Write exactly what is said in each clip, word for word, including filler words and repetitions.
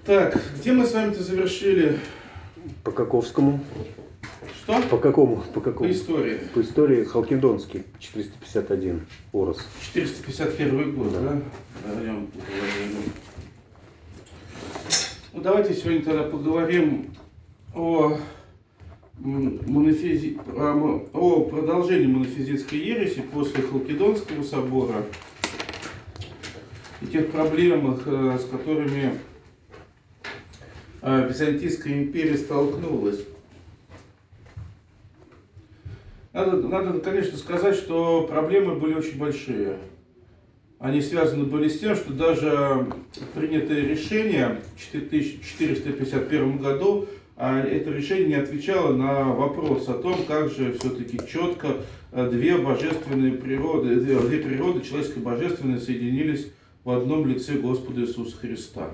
Так, где мы с вами-то завершили? По Каковскому. Что? По какому? По какому? По истории. По истории Халкидонский, четыреста пятьдесят один, Орос. четыреста пятьдесят первый год, да? Да. Да, ну, давайте сегодня тогда поговорим о, монофизи... о продолжении монофизитской ереси после Халкидонского собора и тех проблемах, с которыми Византийская империя столкнулась. Надо, надо, конечно, сказать, что проблемы были очень большие. Они связаны были с тем, что даже принятое решение в тысяча четыреста пятьдесят первом году, это решение не отвечало на вопрос о том, как же все-таки четко две божественные природы, две, две природы, человеческая и божественная, соединились в одном лице Господа Иисуса Христа.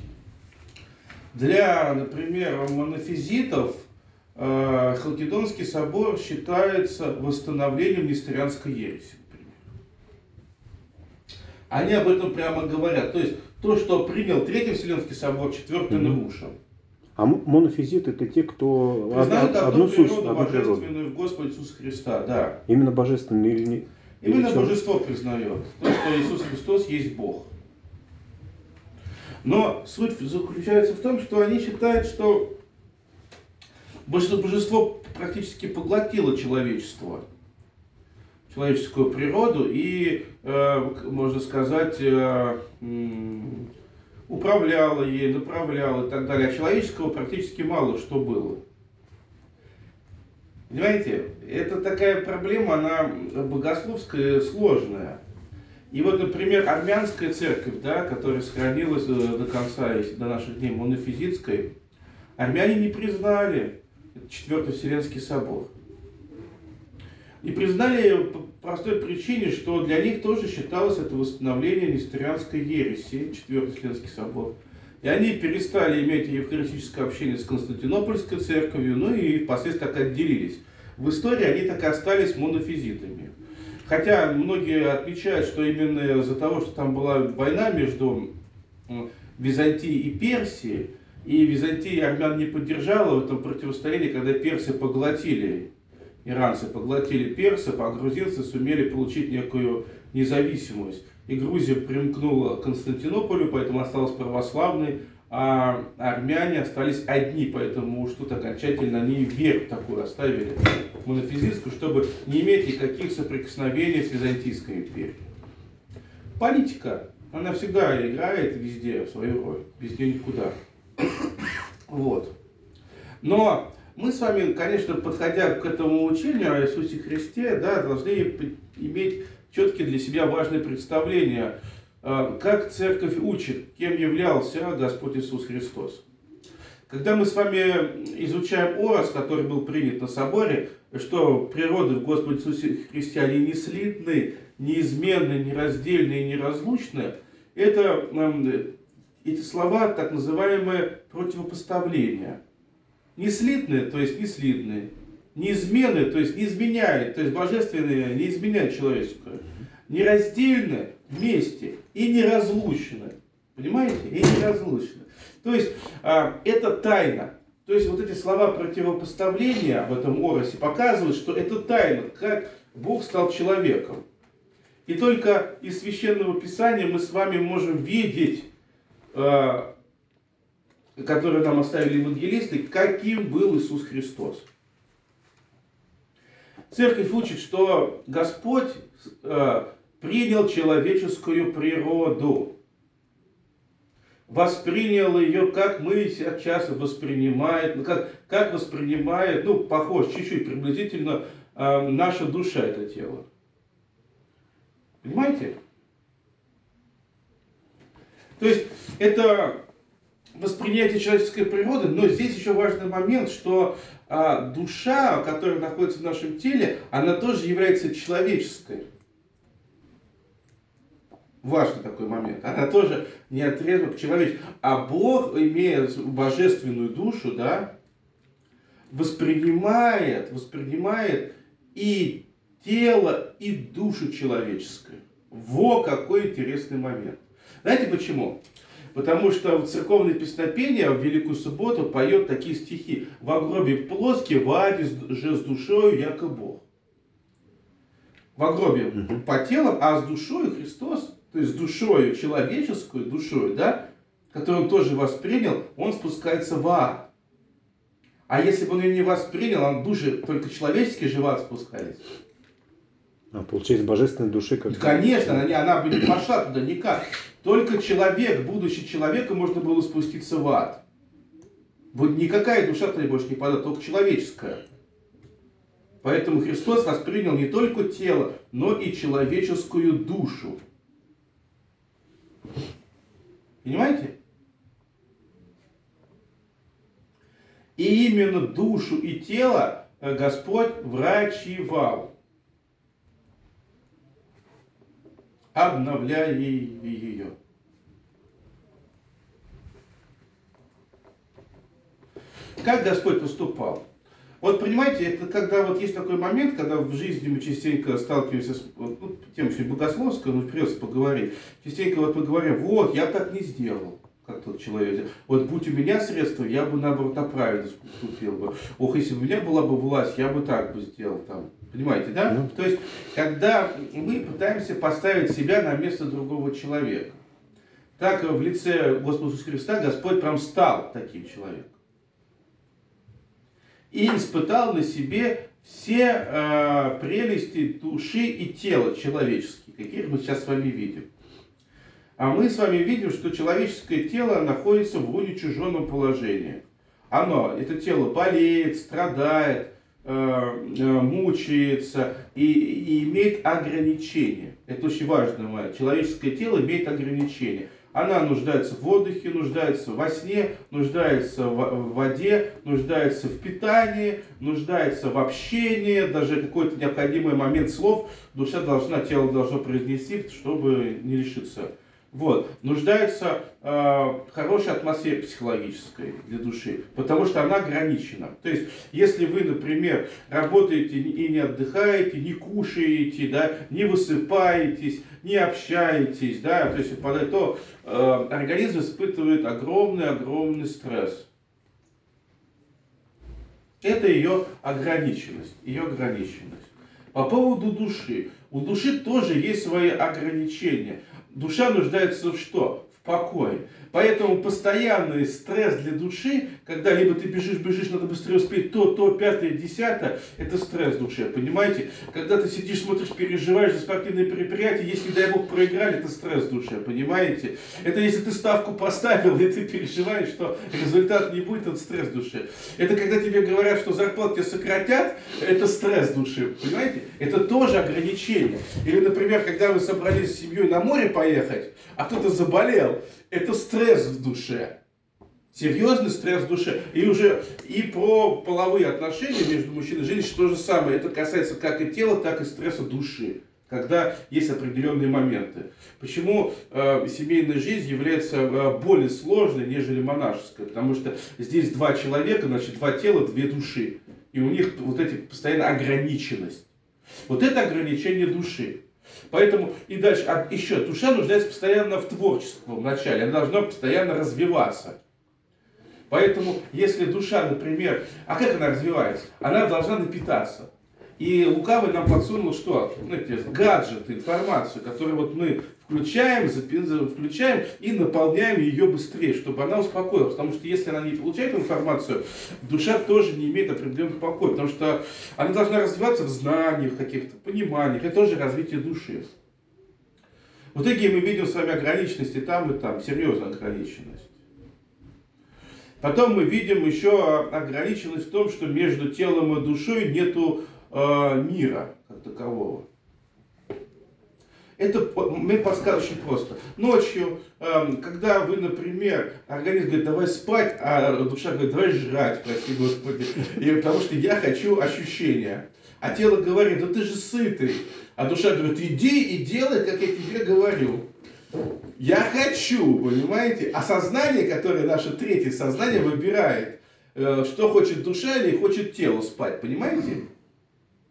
Для, например, монофизитов Халкидонский собор считается восстановлением несторианской ереси. Они об этом прямо говорят. То есть то, что принял Третий Вселенский собор, Четвертый Угу. нарушил. А монофизиты — это те, кто признают одну, одну суть, природу одну божественную природу. в Господе Иисуса Христа, да. Именно божественный или не? Именно или божество признает. То, что Иисус Христос есть Бог. Но суть заключается в том, что они считают, что божество практически поглотило человечество, человеческую природу и, э, можно сказать, э, управляло ей, направляло и так далее. А человеческого практически мало что было. Понимаете, это такая проблема, она богословская, сложная. И вот, например, армянская церковь, да, которая сохранилась до конца, до наших дней, монофизитской, армяне не признали Четвертый Вселенский собор. И признали по простой причине, что для них тоже считалось это восстановление несторианской ереси, Четвертый Вселенский собор. И они перестали иметь евхаристическое общение с Константинопольской церковью, ну и впоследствии так отделились. В истории они так и остались монофизитами. Хотя многие отмечают, что именно из-за того, что там была война между Византией и Персией, и Византия армян не поддержала в этом противостоянии, когда персы поглотили, иранцы поглотили персов, а грузинцы сумели получить некую независимость. И Грузия примкнула к Константинополю, поэтому осталась православной, а армяне остались одни, поэтому уж тут окончательно они веру такую оставили, монофизитскую, чтобы не иметь никаких соприкосновений с Византийской империей. Политика, она всегда играет везде свою роль, без нее никуда. Вот. Но мы с вами, конечно, подходя к этому учению о Иисусе Христе, да, должны иметь четкие для себя важные представления, как церковь учит, кем являлся Господь Иисус Христос. Когда мы с вами изучаем Орос, который был принят на соборе, что природы в Господе Иисусе Христе, они не слитны, неизменны, нераздельны и неразлучны, это эти слова так называемое противопоставление. Неслитные, то есть неслитные. Неизменные, то есть не изменяет, то есть божественные не изменяет человеческое. Нераздельны вместе и неразлучны. Понимаете? И неразлучны. То есть а, это тайна. То есть вот эти слова противопоставления в этом Оросе показывают, что это тайна, как Бог стал человеком. И только из Священного Писания мы с вами можем видеть, а, которые нам оставили евангелисты, каким был Иисус Христос. Церковь учит, что Господь э, принял человеческую природу, воспринял ее, как мы сейчас воспринимаем, как, как воспринимает, ну, похож чуть-чуть приблизительно, э, наша душа, это тело. Понимаете? То есть это восприятие человеческой природы, но здесь еще важный момент, что а, душа, которая находится в нашем теле, она тоже является человеческой. Важный такой момент. Она тоже не отрезана к человечеству. А Бог, имея божественную душу, да, воспринимает, воспринимает и тело, и душу человеческую. Во какой интересный момент. Знаете почему? Потому что в церковное песнопение в Великую Субботу поет такие стихи. «Во гробе плоски, в аде же с душою, яко Бог». Во гробе Мгм. по телам, а с душою Христос, то есть с душою человеческую, душою, да, которую он тоже воспринял, он спускается в ад. А если бы он ее не воспринял, он души только человеческие же в ад спускались. А получается, божественной души как... Конечно, она, не- она бы не пошла туда никак. Только человек, будучи человеком, можно было спуститься в ад. Вот никакая душа туда больше не падает, только человеческая. Поэтому Христос воспринял не только тело, но и человеческую душу. Понимаете? И именно душу и тело Господь врачевал, обновляя ее. Как Господь поступал? Вот понимаете, это когда вот есть такой момент, когда в жизни мы частенько сталкиваемся с вот, ну, тем, что богословское, но придется поговорить. Частенько вот поговорим, вот, я так не сделал, как тот человек. Вот будь у меня средства, я бы наоборот правильно поступил бы. Ох, если бы у меня была бы власть, я бы так бы сделал там. Понимаете, да? Ну, То есть, когда мы пытаемся поставить себя на место другого человека. Так в лице Господа Иисуса Христа Господь прям стал таким человеком. И испытал на себе все э, прелести души и тела человеческие, каких мы сейчас с вами видим. А мы с вами видим, что человеческое тело находится в уничиженном положении. Оно, это тело болеет, страдает, э, э, мучается и, и имеет ограничения. Это очень важно, Майя. Человеческое тело имеет ограничения. Она нуждается в отдыхе, нуждается во сне, нуждается в воде, нуждается в питании, нуждается в общении, даже какой-то необходимый момент слов душа должна, тело должно произнести, чтобы не лишиться. Вот. Нуждается э, в хорошей атмосфере психологической для души, потому что она ограничена. То есть, если вы, например, работаете и не отдыхаете, не кушаете, да, не высыпаетесь, не общаетесь, да, то есть, то э, организм испытывает огромный-огромный стресс. Это ее ограниченность, ее ограниченность. По поводу души. У души тоже есть свои ограничения. Душа нуждается в что? В покое. Поэтому постоянный стресс для души, когда либо ты бежишь, бежишь, надо быстрее успеть то, то, пятое, десятое, это стресс душе, понимаете? Когда ты сидишь, смотришь, переживаешь за спортивные мероприятия, если, дай бог, проиграли, это стресс душе, понимаете? Это если ты ставку поставил, и ты переживаешь, что результат не будет, это стресс душе. Это когда тебе говорят, что зарплату тебе сократят, это стресс души, понимаете? Это тоже ограничение. Или, например, когда вы собрались с семьей на море поехать, а кто-то заболел, это стресс в душе. Серьезный стресс в душе. И уже и про половые отношения между мужчиной и женщиной то же самое. Это касается как и тела, так и стресса души. Когда есть определенные моменты. Почему э, семейная жизнь является э, более сложной, нежели монашеская? Потому что здесь два человека, значит, два тела, две души. И у них вот эти постоянно ограниченность. Вот это ограничение души. Поэтому и дальше, а еще, душа нуждается постоянно в творчестве вначале, она должна постоянно развиваться. Поэтому, если душа, например, а как она развивается? Она должна напитаться. И лукавый нам подсунул что? Ну, эти гаджеты, информацию, которую вот мы включаем, включаем и наполняем ее быстрее, чтобы она успокоилась. Потому что если она не получает информацию, душа тоже не имеет определенного покоя. Потому что она должна развиваться в знаниях каких-то, пониманиях. Это тоже развитие души. В итоге мы видим с вами ограниченность и там, и там, серьезную ограниченность. Потом мы видим еще ограниченность в том, что между телом и душой нету э, мира как такового. Это мне подсказывает очень просто. Ночью, э, когда вы, например, организм говорит, давай спать, а душа говорит, давай жрать, прости Господи, и потому что я хочу ощущения. А тело говорит, да ты же сытый. А душа говорит, иди и делай, как я тебе говорю. Я хочу, понимаете? А сознание, которое наше третье сознание выбирает, что хочет душа или хочет тело спать, понимаете?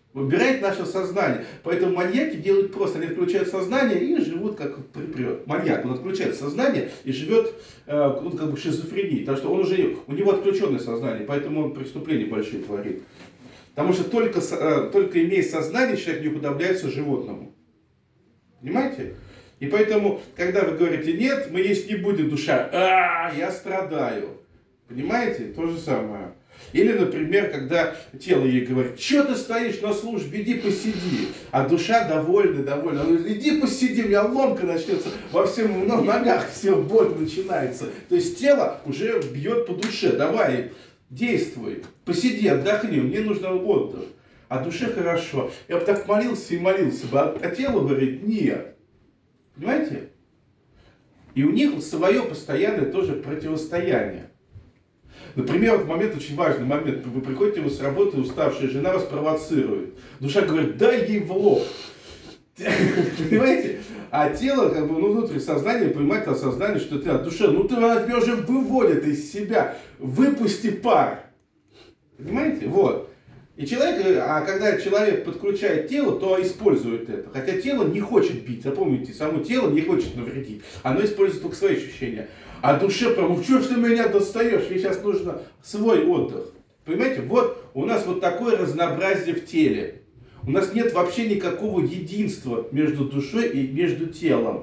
Выбирает наше сознание. Поэтому маньяки делают просто, они отключают сознание и живут как припрет. Маньяк, он отключает сознание и живет э, ну, как бы шизофренией. Потому что он уже, у него отключенное сознание, поэтому он преступления большие творит. Потому что только, э, только имея сознание, человек не уподобляется животному. Понимаете? И поэтому, когда вы говорите, нет, мы есть не будем, душа, а я страдаю. Понимаете? То же самое. Или, например, когда тело ей говорит, что ты стоишь на службе, иди посиди. А душа довольна, довольна. Она говорит, иди посиди, у меня ломка начнется во всем ну, ногах, все, боль начинается. То есть тело уже бьет по душе, давай, действуй, посиди, отдохни, мне нужен отдых. А душе хорошо. Я бы так молился и молился бы, а, а тело говорит, нет. Понимаете? И у них свое постоянное тоже противостояние. Например, вот момент, очень важный момент. Вы приходите вы с работы, уставшая жена вас провоцирует. Душа говорит, дай ей в лоб. Понимаете? А тело, как бы, ну, внутреннее сознание, понимает осознание, что ты, а душа, ну, ты, она тебя уже выводит из себя. Выпусти пар. Понимаете? Вот. И человек, а когда человек подключает тело, то использует это. Хотя тело не хочет бить. Запомните, само тело не хочет навредить. Оно использует только свои ощущения. А душе прям, ну что ж ты меня достаешь? Мне сейчас нужно свой отдых. Понимаете? Вот у нас вот такое разнообразие в теле. У нас нет вообще никакого единства между душой и между телом.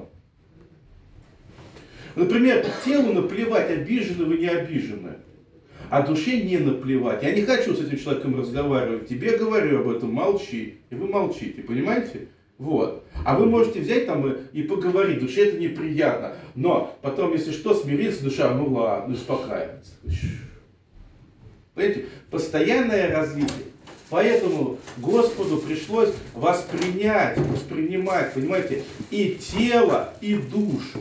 Например, телу наплевать, обижены вы, не обижены. А душе не наплевать. Я не хочу с этим человеком разговаривать. Тебе говорю об этом, молчи. И вы молчите, понимаете? Вот. А вы можете взять там и, и поговорить. Душе это неприятно. Но потом, если что, смириться, душа, ну ладно, успокаивается. Понимаете? Постоянное развитие. Поэтому Господу пришлось воспринять, воспринимать, понимаете, и тело, и душу.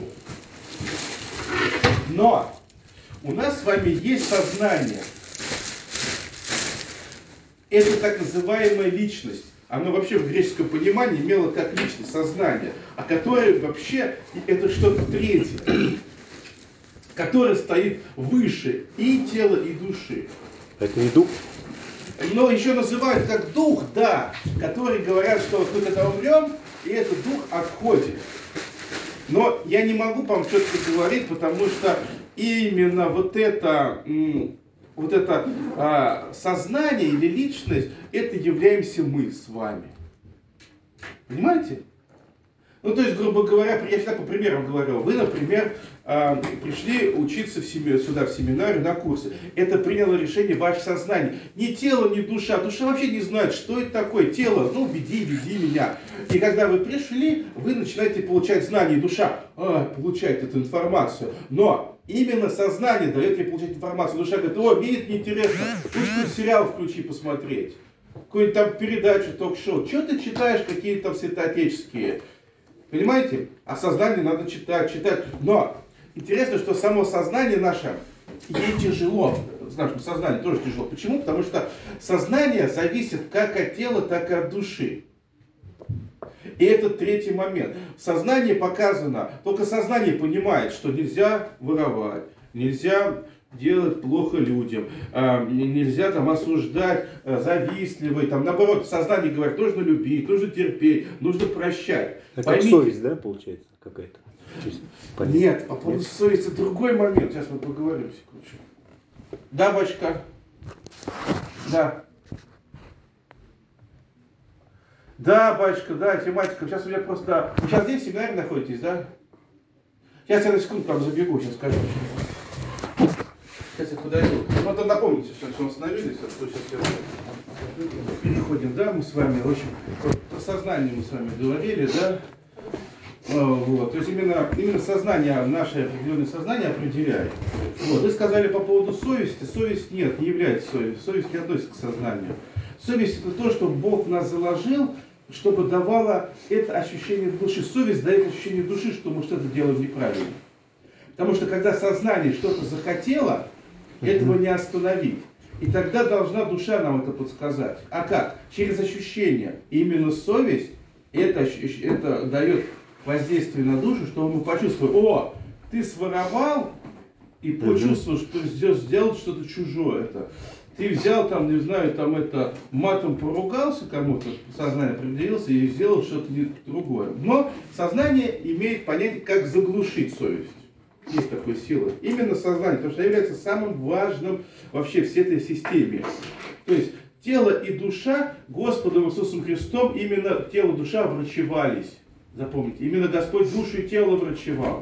Но у нас с вами есть сознание. Это так называемая личность. Оно вообще в греческом понимании имело как личность, сознание. А которое вообще, это что-то третье. Которое стоит выше и тела, и души. Это не дух? Но еще называют как дух, да. Которые говорят, что вот мы когда умрем, и этот дух отходит. Но я не могу вам четко говорить, потому что именно вот это, вот это а, сознание или личность, это являемся мы с вами. Понимаете? Ну, то есть, грубо говоря, я всегда по примерам говорю. Вы, например, э, пришли учиться в семью, сюда, в семинарию, на курсы. Это приняло решение ваше сознание. Ни тело, ни душа. Душа вообще не знает, что это такое. Тело, ну, веди, веди меня. И когда вы пришли, вы начинаете получать знания. И душа а, получает эту информацию. Но именно сознание дает ей получать информацию. Душа говорит, о, мне это неинтересно. Лучше сериал включи посмотреть. Какую-нибудь там передачу, ток-шоу. Что ты читаешь, какие-то там святоотеческие? Понимаете? А сознание надо читать, читать. Но интересно, что само сознание наше, ей тяжело. С нашим сознанием тоже тяжело. Почему? Потому что сознание зависит как от тела, так и от души. И это третий момент. В сознании показано, только сознание понимает, что нельзя воровать, нельзя делать плохо людям, нельзя там осуждать, завистливый, там наоборот, сознание говорит, нужно любить, нужно терпеть, нужно прощать. Это Поймите, как совесть, да, получается, какая-то? Нет, по поводу совести другой момент, сейчас мы поговорим, секундочку. Да, бачка? Да. Да, батюшка, да, тематика. Сейчас у меня просто, да. Вы сейчас здесь в семинаре находитесь, да? Сейчас я на секунду к вам забегу, сейчас скажу. Сейчас я подойду. Ну, то напомните, что, что мы остановились, а то сейчас я... переходим, да, мы с вами, в общем, про сознание мы с вами говорили, да? Вот. То есть именно, именно сознание, наше определенное сознание определяет. Вот. Вы сказали по поводу совести. Совесть нет, не является совестью. Совесть не относится к сознанию. Совесть это то, что Бог в нас заложил, чтобы давало это ощущение души. Совесть дает ощущение души, что мы что-то делаем неправильно. Потому что когда сознание что-то захотело, этого не остановить. И тогда должна душа нам это подсказать. А как? Через ощущение. И именно совесть это, это дает воздействие на душу, чтобы мы почувствовали, о, ты своровал и почувствовал, что сделал что-то чужое. Это. Ты взял там, не знаю, там это, матом поругался кому-то, сознание определился и сделал что-то другое. Но сознание имеет понятие, как заглушить совесть. Есть такая сила. Именно сознание, потому что является самым важным вообще в всей этой системе. То есть тело и душа Господом Иисусом Христом, именно тело и душа врачевались. Запомните, именно Господь душу и тело врачевал.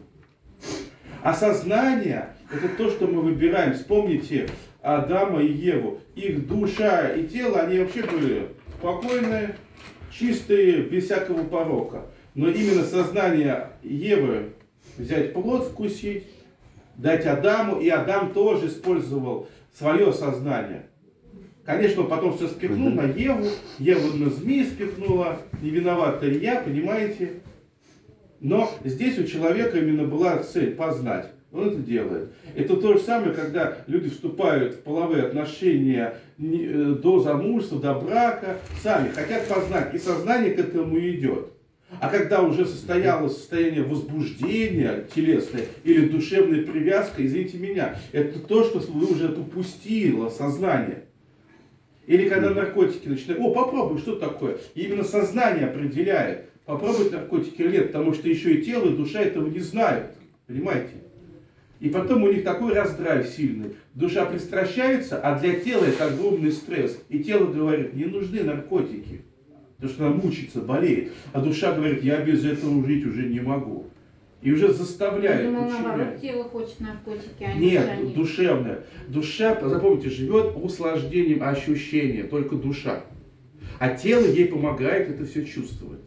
А сознание — это то, что мы выбираем. Вспомните Адама и Еву. Их душа и тело, они вообще были спокойные, чистые, без всякого порока. Но именно сознание Евы взять плод, вкусить, дать Адаму, и Адам тоже использовал свое сознание. Конечно, он потом все спихнул на Еву, Ева на змеи спихнула, не виновата и я, понимаете? Но здесь у человека именно была цель познать. Он это делает. Это то же самое, когда люди вступают в половые отношения до замужества, до брака, сами хотят познать, и сознание к этому идет. А когда уже состоялось состояние возбуждения телесное или душевная привязка, извините меня, это то, что вы уже упустило сознание. Или когда наркотики начинают, о, попробуй, что такое? И именно сознание определяет, попробовать наркотики или нет, потому что еще и тело, и душа этого не знают. Понимаете? И потом у них такой раздрайв сильный. Душа пристращается, а для тела это огромный стресс. И тело говорит, не нужны наркотики. Потому что она мучится, болеет. А душа говорит, я без этого жить уже не могу. И уже заставляет. Я думала, наоборот, тело хочет наркотики, а Нет, душа нет. душевная. Душа, запомните, живет услаждением ощущения, только душа. А тело ей помогает это все чувствовать.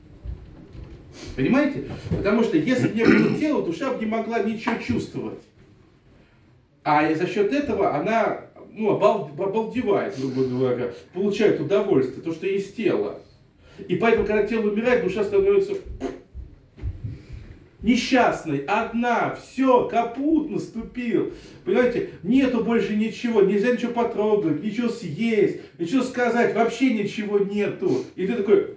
Понимаете? Потому что если бы не было тела, душа бы не могла ничего чувствовать. А и за счет этого она ну, обалдевает, грубо говоря, получает удовольствие, то, что есть тело. И поэтому, когда тело умирает, душа становится несчастной, одна, все, капут наступил. Понимаете, нету больше ничего, нельзя ничего потрогать, ничего съесть, ничего сказать, вообще ничего нету. И ты такой...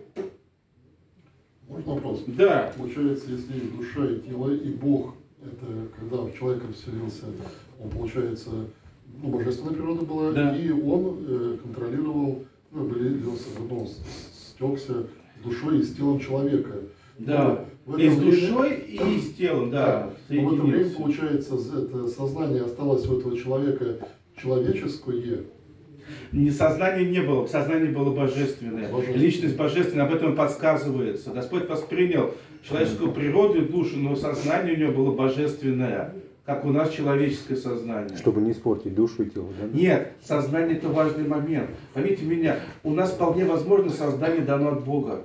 Можно вопрос? Да. Получается, если есть душа и тело, и Бог, это когда в человека вселился, он, получается, ну, божественная природа была, Да. и он э, контролировал, ну, влился, ну, стекся с душой и с телом человека. Да, но и с время, душой, и с телом, да. да. Но в это время, получается, это сознание осталось у этого человека человеческое. Не, сознания не было, сознание было божественное. Божественное. Личность божественная, об этом подсказывается. Господь воспринял человеческую природу и душу, но сознание у него было божественное, как у нас человеческое сознание. Чтобы не испортить душу и тело, да? Нет, сознание это важный момент. Поймите меня, у нас вполне возможно сознание дано от Бога.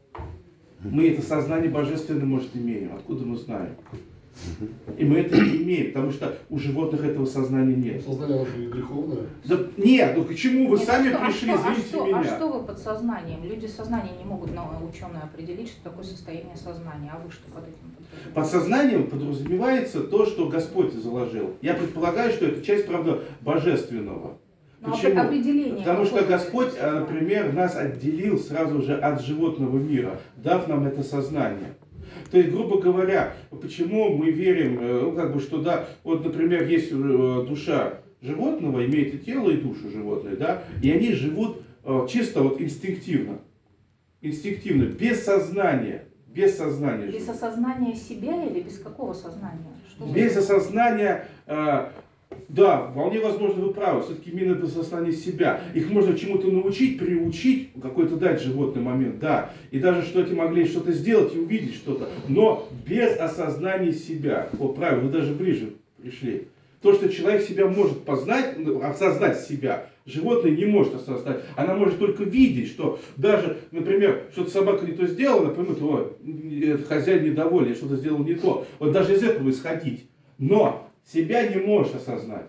Мы это сознание божественное, может, имеем. Откуда мы знаем? И мы это не имеем, потому что у животных этого сознания нет. Сознание наше не греховное? Да, нет, ну к чему вы Нет, сами а что, пришли, а что, извините а что, меня. А что вы под сознанием? Люди сознания не могут, но ученые определить, что такое состояние сознания. А вы что под этим подразумеваете? Под сознанием подразумевается то, что Господь заложил. Я предполагаю, что это часть, правда, божественного. Ну, Почему? определение Потому что какое Господь, сознание? например, нас отделил сразу же от животного мира, дав нам это сознание. То есть, грубо говоря, почему мы верим, ну, как бы, что, да, вот, например, есть душа животного, имеет и тело, и душу животное, да, и они живут чисто вот инстинктивно, инстинктивно, без сознания, без сознания. Без живут. осознания себя или без какого сознания? Что Без вы... осознания, э, да, вполне возможно, вы правы, все-таки именно без осознания себя. Их можно чему-то научить, приучить, какой-то дать животный момент, да. И даже что эти могли что-то сделать и увидеть что-то, но без осознания себя. О, правильно, вы даже ближе пришли. То, что человек себя может познать, осознать себя, животное не может осознать. Она может только видеть, что даже, например, что-то собака не то сделала, она поймет, о, этот хозяин недоволен, я что-то сделал не то. Вот даже из этого исходить. Но себя не может осознать.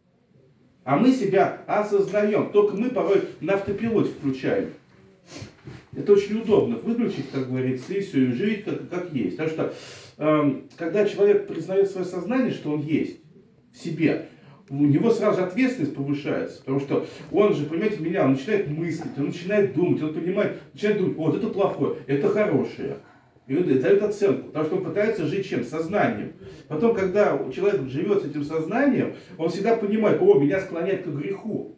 А мы себя осознаем. Только мы порой на автопилоте включаем. Это очень удобно. Выключить, как говорится, и все, и жить как, как есть. Потому что, э, когда человек признает свое сознание, что он есть в себе, у него сразу ответственность повышается. Потому что он же, понимаете, меня, он начинает мыслить, он начинает думать, он понимает, начинает думать, вот это плохое, это хорошее. И он дает оценку, потому что он пытается жить чем? Сознанием. Потом, когда человек живет с этим сознанием, он всегда понимает, о, меня склоняет к греху.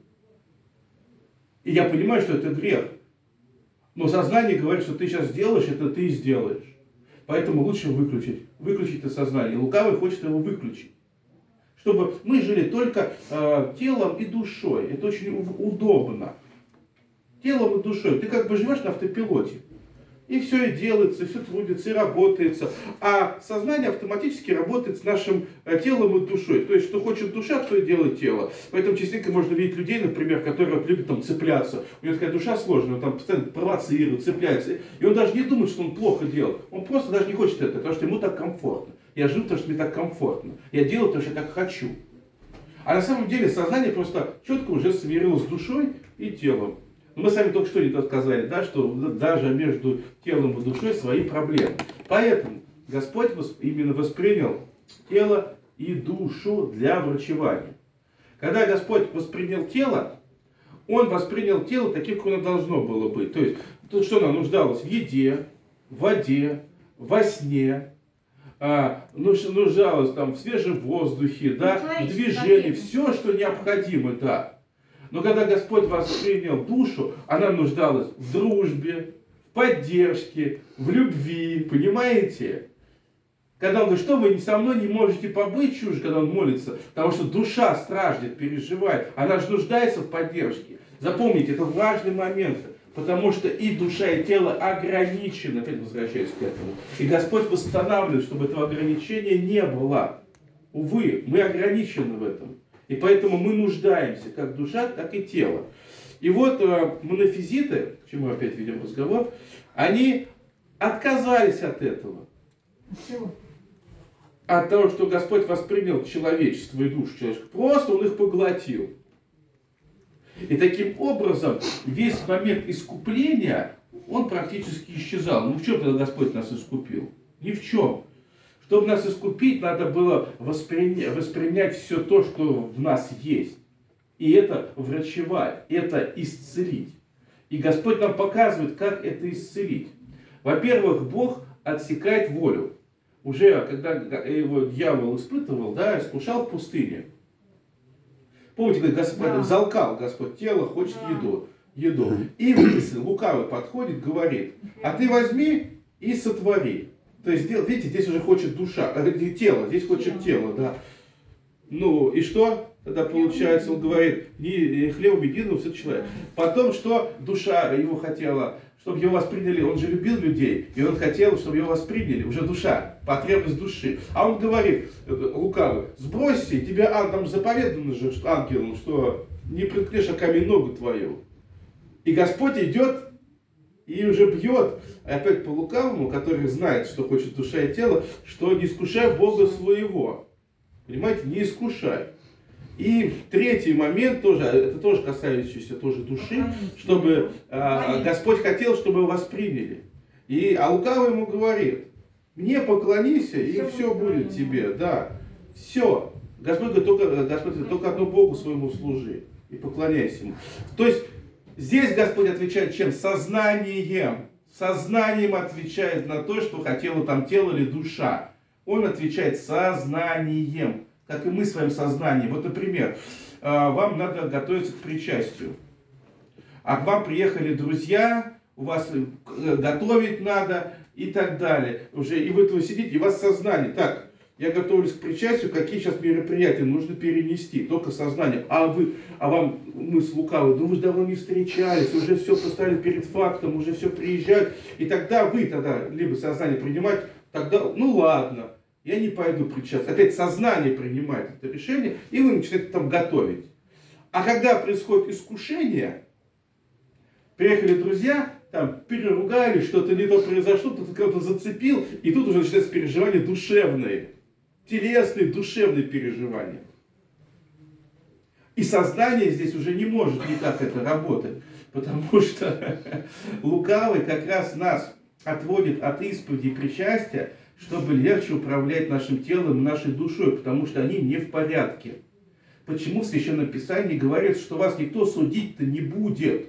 И я понимаю, что это грех. Но сознание говорит, что ты сейчас сделаешь, это ты и сделаешь. Поэтому лучше выключить. Выключить это сознание. Лукавый хочет его выключить. Чтобы мы жили только э, телом и душой. Это очень удобно. Телом и душой. Ты как бы живешь на автопилоте. И все и делается, и все трудится, и работается. А сознание автоматически работает с нашим телом и душой. То есть, что хочет душа, то и делает тело. Поэтому частенько можно видеть людей, например, которые вот любят там цепляться. У него такая душа сложная, он там постоянно провоцирует, цепляется. И он даже не думает, что он плохо делает. Он просто даже не хочет это, потому что ему так комфортно. Я живу, потому что мне так комфортно. Я делаю, потому что я так хочу. А на самом деле сознание просто четко уже смирилось с душой и телом. Мы с вами только что не то сказали, да, что даже между телом и душой свои проблемы. Поэтому Господь именно воспринял тело и душу для врачевания. Когда Господь воспринял тело, Он воспринял тело таким, как оно должно было быть. То есть, тут что оно нуждалось? В еде, в воде, во сне, а, нуждалось там, в свежем воздухе, да, в движении, все, что необходимо, да. Но когда Господь воспринял душу, она нуждалась в дружбе, в поддержке, в любви, понимаете? Когда он говорит, что вы со мной не можете побыть чужим, когда он молится, потому что душа страждет, переживает, она же нуждается в поддержке. Запомните, это важный момент, потому что и душа, и тело ограничены, опять возвращаясь к этому. И Господь восстанавливает, чтобы этого ограничения не было. Увы, мы ограничены в этом. И поэтому мы нуждаемся, как душа, так и тело. И вот э, монофизиты, к чему опять ведем разговор, они отказались от этого. От того, что Господь воспринял человечество и душу человеческую. Просто Он их поглотил. И таким образом весь момент искупления, он практически исчезал. Ну в чем тогда Господь нас искупил? Ни в чем. Чтобы нас искупить, надо было воспринять, воспринять все то, что в нас есть. И это врачевать, это исцелить. И Господь нам показывает, как это исцелить. Во-первых, Бог отсекает волю. Уже когда его дьявол испытывал, да, искушал в пустыне. Помните, как Господь да. залкал Господь тело, хочет да. еду. еду. И лукавый подходит, говорит, а ты возьми и сотвори. То есть, видите, здесь уже хочет душа, э, тело, здесь хочет тело, да. Ну, и что? Тогда получается, он говорит, не хлебом единым сыт человек. Потом, что душа его хотела, чтобы его восприняли, он же любил людей, и он хотел, чтобы его восприняли, уже душа, потребность души. А он говорит, лукавый, сбросьте, тебе там заповедано же ангелом, что не приткнешь о камень ногу твою. И Господь идет и уже бьет, опять по лукавому, который знает, что хочет душа и тело, что не искушай Бога своего. Понимаете, не искушай. И третий момент, тоже, это тоже касающийся тоже души, чтобы э, Господь хотел, чтобы его восприняли. И, а лукавый ему говорит, мне поклонись, и все, все будет тебе. Да. Все. Господь говорит, только, Господь говорит, только одно Богу своему служи и поклоняйся ему. То есть, здесь Господь отвечает чем? Сознанием. Сознанием отвечает на то, что хотело там тело или душа. Он отвечает сознанием, как и мы своим сознанием. Вот, например, вам надо готовиться к причастию. А к вам приехали друзья, у вас готовить надо и так далее. Уже, и вы этого сидите, и у вас сознание. Так, я готовлюсь к причастию, какие сейчас мероприятия нужно перенести, только сознание. А вы, а вам мысль лукавая, ну вы же давно не встречались, уже все поставили перед фактом, уже все приезжают. И тогда вы тогда, либо сознание принимать, тогда, ну ладно, я не пойду причаститься. Опять сознание принимает это решение, и вы начинаете там готовить. А когда происходит искушение, приехали друзья, там переругали, что-то не то произошло, кто-то кого-то зацепил, и тут уже начинаются переживания душевные. Телесные, душевные переживания. И сознание здесь уже не может никак это работать, потому что лукавый как раз нас отводит от исповеди и причастия, чтобы легче управлять нашим телом и нашей душой, потому что они не в порядке. Почему в Священном Писании говорят, что вас никто судить-то не будет?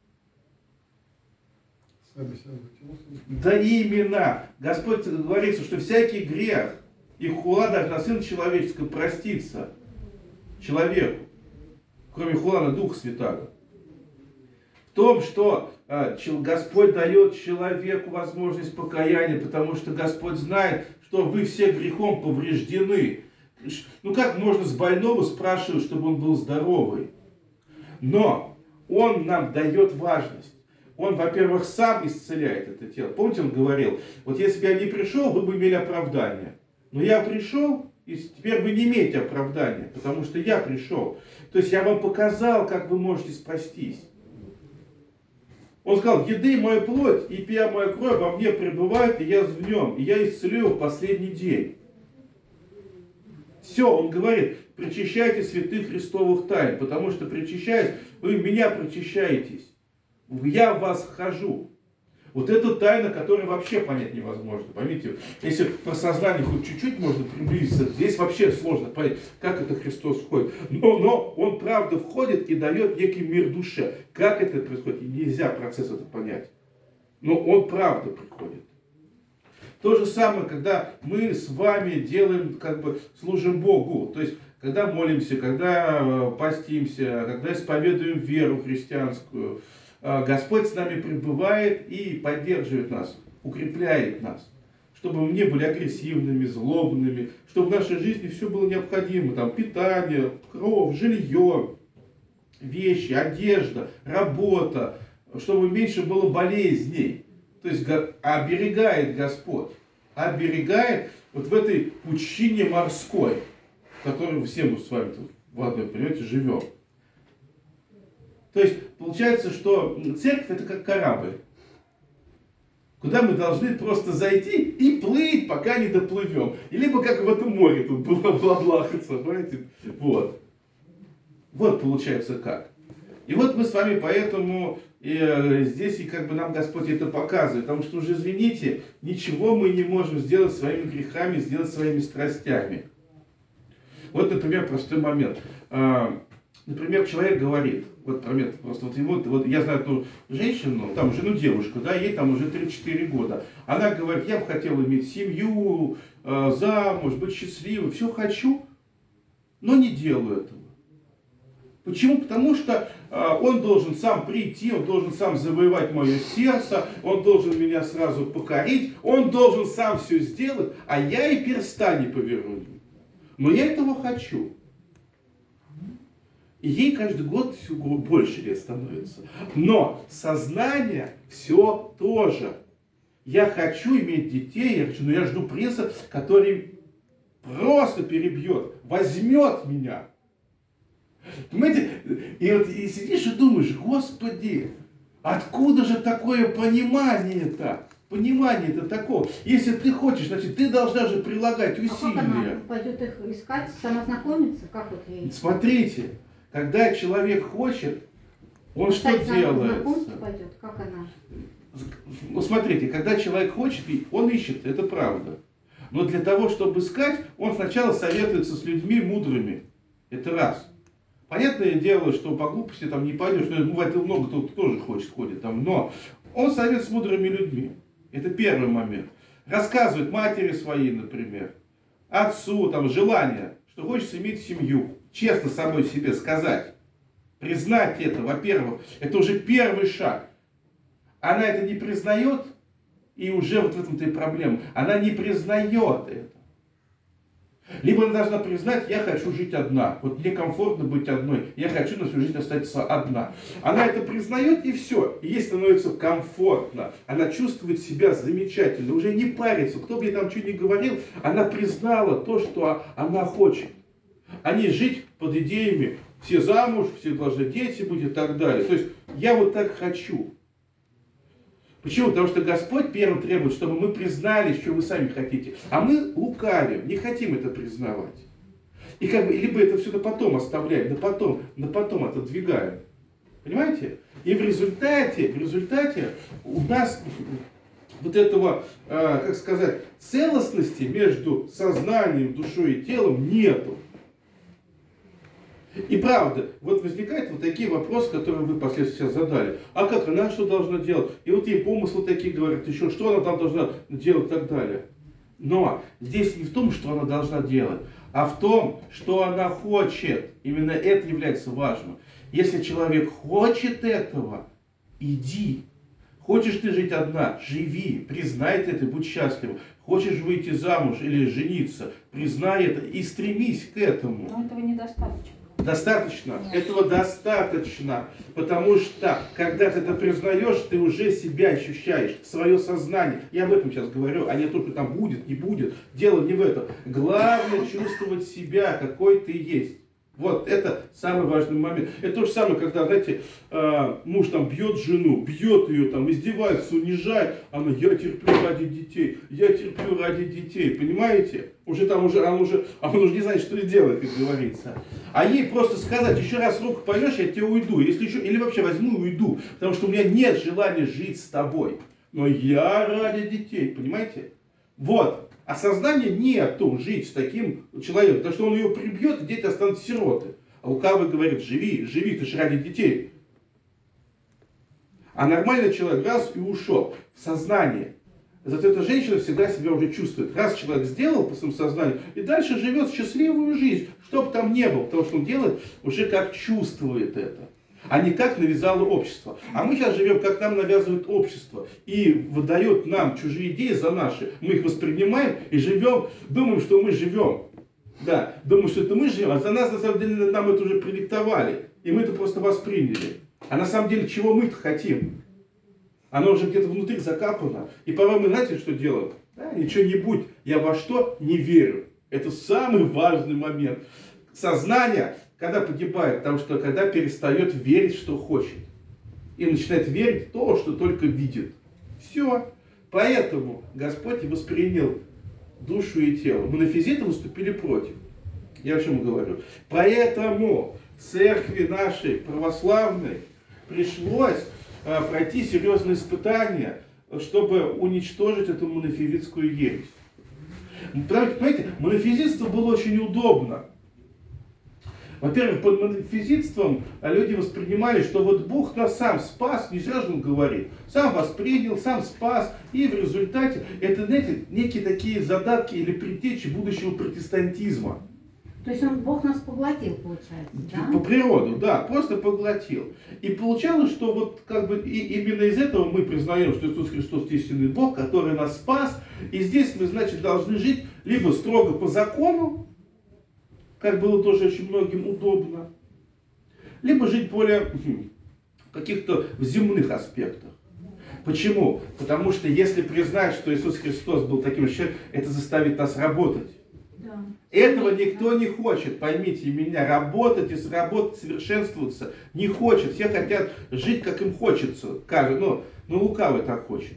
Да именно. Господь говорится, что всякий грех и хула даже на Сына Человеческого простится человеку, кроме хула на Духа Святаго. том, что э, Господь дает человеку возможность покаяния, потому что Господь знает, что вы все грехом повреждены. Ну как можно с больного спрашивать, чтобы он был здоровый? Но Он нам дает важность. Он, во-первых, сам исцеляет это тело. Помните, он говорил, вот если бы я не пришел, вы бы имели оправдание. Но я пришел, и теперь вы не имеете оправдания, потому что я пришел. То есть я вам показал, как вы можете спастись. Он сказал, еды моя плоть и пия моя кровь во мне пребывает, и я в нем, и я исцелю его в последний день. Все, он говорит, причащайте святых Христовых тайн, потому что причащаясь, вы меня причащаетесь. Я в вас вхожу. Вот это тайна, которую вообще понять невозможно. Поймите, если по сознанию хоть чуть-чуть можно приблизиться, здесь вообще сложно понять, как это Христос входит. Но, но Он правда входит и дает некий мир душе. Как это происходит, нельзя процесс это понять. Но Он правда приходит. То же самое, когда мы с вами делаем, как бы служим Богу. То есть, когда молимся, когда постимся, когда исповедуем веру христианскую, Господь с нами пребывает и поддерживает нас, укрепляет нас, чтобы мы не были агрессивными, злобными, чтобы в нашей жизни все было необходимо, там, питание, кровь, жилье, вещи, одежда, работа, чтобы меньше было болезней. То есть оберегает Господь, оберегает вот в этой пучине морской, в которой все мы с вами тут в одной, понимаете, живем. То есть получается, что церковь это как корабль, куда мы должны просто зайти и плыть, пока не доплывем. И либо как в этом море тут было облахаться, понимаете? Вот. Вот получается как. И вот мы с вами поэтому и здесь и как бы нам Господь это показывает. Потому что уже, извините, ничего мы не можем сделать своими грехами, сделать своими страстями. Вот, например, простой момент. Например, человек говорит, вот момент, просто вот ему, вот я знаю одну женщину, там уже, ну, девушку, да, ей там уже три-четыре года. Она говорит, я бы хотела иметь семью, замуж, быть счастливой, все хочу, но не делаю этого. Почему? Потому что э, он должен сам прийти, он должен сам завоевать мое сердце, он должен меня сразу покорить, он должен сам все сделать, а я и перста не поверну. Но я этого хочу. И ей каждый год все больше лет становится. Но сознание все тоже. Я хочу иметь детей, я хочу, но я жду принца, который просто перебьет, возьмет меня. Понимаете, и вот и сидишь и думаешь, Господи, откуда же такое понимание-то? Понимание-то такого. Если ты хочешь, значит, ты должна же прилагать усилия. А как она пойдет их искать, сама знакомиться? Как вот ей? Смотрите, когда человек хочет, он что делает? Пойдет, как она? Ну, смотрите, когда человек хочет, он ищет, это правда. Но для того, чтобы искать, он сначала советуется с людьми мудрыми. Это раз. Понятное дело, что по глупости там не пойдешь, но бывает много кто тоже хочет, ходит там, но он советуется с мудрыми людьми. Это первый момент. Рассказывает матери своей, например, отцу, там, желание, что хочется иметь семью. Честно самой себе сказать. Признать это, во-первых, это уже первый шаг. Она это не признает, и уже вот в этом-то и проблема. Она не признает это. Либо она должна признать, я хочу жить одна. Вот мне комфортно быть одной. Я хочу на всю жизнь остаться одна. Она это признает, и все. И ей становится комфортно. Она чувствует себя замечательно. Уже не парится. Кто бы ей там что ни говорил, она признала то, что она хочет. А не жить под идеями, все замуж, все должны дети быть и так далее. То есть, я вот так хочу. Почему? Потому что Господь первым требует, чтобы мы признали, что вы сами хотите. А мы лукавим, не хотим это признавать. И как бы, либо это все на потом оставляем, на потом, на потом отодвигаем. Понимаете? И в результате, в результате у нас вот этого, э, как сказать, целостности между сознанием, душой и телом нету. И правда, вот возникают вот такие вопросы, которые вы впоследствии сейчас задали. А как она что должна делать? И вот ей помыслы такие говорят, еще что она там должна делать и так далее. Но здесь не в том, что она должна делать, а в том, что она хочет. Именно это является важным. Если человек хочет этого, Иди. Хочешь ты жить одна, живи, признай это, будь счастлива. Хочешь выйти замуж или жениться, признай это и стремись к этому. Но этого недостаточно. Достаточно, Нет. этого достаточно, потому что, когда ты это признаешь, ты уже себя ощущаешь, свое сознание. Я об этом сейчас говорю, а не только там будет, не будет. Дело не в этом. Главное чувствовать себя, какой ты есть. Вот это самый важный момент. Это то же самое, когда, знаете, муж там бьет жену, бьет ее, там, издевается, унижает. Она: я терплю ради детей, я терплю ради детей. Понимаете? Уже там уже, она уже, а он уже не знает, что делать, как говорится. А ей просто сказать: еще раз руку поймешь, я тебя уйду. Если еще, или вообще возьму и уйду. Потому что у меня нет желания жить с тобой. Но я ради детей, понимаете? Вот. Осознания нету жить с таким человеком, потому что он ее прибьет, и дети останутся сироты. А лукавый говорит: живи, живи, ты же ради детей. А нормальный человек раз и ушел в сознание. Зато эта женщина всегда себя уже чувствует. Раз человек сделал по своему сознанию, и дальше живет счастливую жизнь, что бы там ни было, потому что он делает уже как чувствует это, а не как навязало общество. А мы сейчас живем, как нам навязывает общество, и выдает нам чужие идеи за наши. Мы их воспринимаем и живем, думаем, что мы живем. Да, думаем, что это мы живем, а за нас, на самом деле, нам это уже предиктовали. И мы это просто восприняли. А на самом деле, чего мы-то хотим? Оно уже где-то внутри закапано. И порой мы, знаете, что делаем? Да, ничего-нибудь, я во что не верю. Это самый важный момент. Сознание, когда погибает, потому что когда перестает верить, что хочет. И начинает верить в то, что только видит. Все. Поэтому Господь и воспринял душу и тело. Монофизиты выступили против. Я о чем говорю. Поэтому церкви нашей православной пришлось а, пройти серьезные испытания, чтобы уничтожить эту монофизитскую ересь. Понимаете, монофизитство было очень удобно. Во-первых, под монофизитством люди воспринимали, что вот Бог нас сам спас, не зря же он говорит, сам воспринял, сам спас, и в результате это, знаете, некие такие задатки или предтечи будущего протестантизма. То есть он, Бог нас поглотил, получается, да? По природу, да, просто поглотил. И получалось, что вот как бы и именно из этого мы признаем, что Иисус Христос истинный Бог, который нас спас. И здесь мы, значит, должны жить либо строго по закону, как было тоже очень многим удобно, либо жить более в каких-то земных аспектах. Почему? Потому что если признать, что Иисус Христос был таким же человеком, это заставит нас работать. Да. Этого никто не хочет, поймите меня, работать и сработать, совершенствоваться не хочет. Все хотят жить, как им хочется. Каждый, ну, ну, лукавый так хочет.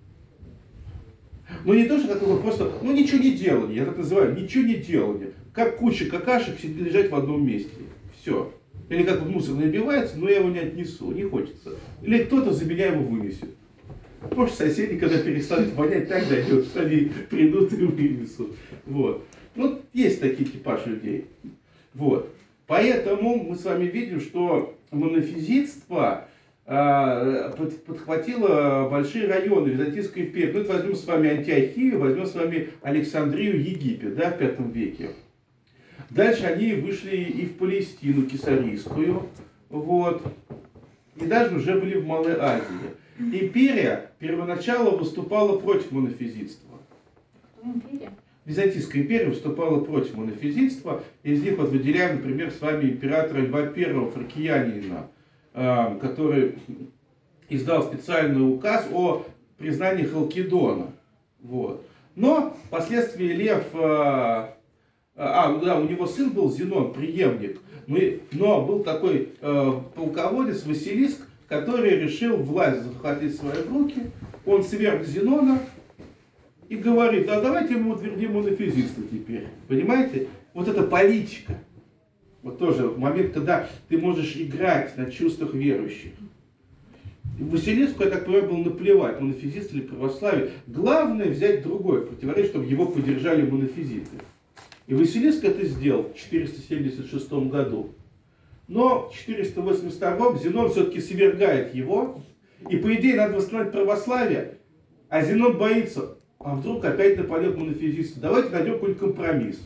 Ну не то, что как просто, ну ничего не делание, я так называю, ничего не делание. Как куча какашек сидит лежать в одном месте. Все. Или как вот мусор набивается, но я его не отнесу, не хочется. Или кто-то за меня его вынесет. Может, соседи, когда перестанут вонять, так дойдет, что они придут и вынесут. Вот. Ну, есть такие типаж людей. Вот. Поэтому мы с вами видим, что монофизитство э, под, подхватило большие районы Византийской империи. Ну, это возьмем с вами Антиохию, возьмем с вами Александрию, Египет, да, в пятом веке. Дальше они вышли и в Палестину Кесарийскую, вот. И даже уже были в Малой Азии. Империя первоначально выступала против монофизитства. Кто империя? Византийская империя выступала против монофизитства. Из них вот выделяем, например, с вами императора Льва Первого Фракиянина, который издал специальный указ о признании Халкидона. Вот. Но впоследствии Лев, а, да, у него сын был Зенон, преемник, но был такой полководец Василиск, который решил власть захватить в свои руки. Он сверг Зенона и говорит: а давайте мы утвердим монофизитство теперь. Понимаете? Вот это политика. Вот тоже момент, когда ты можешь играть на чувствах верующих. Василиску, я так понимаю, было наплевать, монофизист или православие. Главное взять другое противоречие, чтобы его поддержали монофизиты. И Василиск это сделал в четыреста семьдесят шестом году. Но в четыреста восемьдесят втором Зенон все-таки свергает его. И по идее надо восстановить православие. А Зенон боится, а вдруг опять нападет монофизитство. Давайте найдем какой-нибудь компромисс.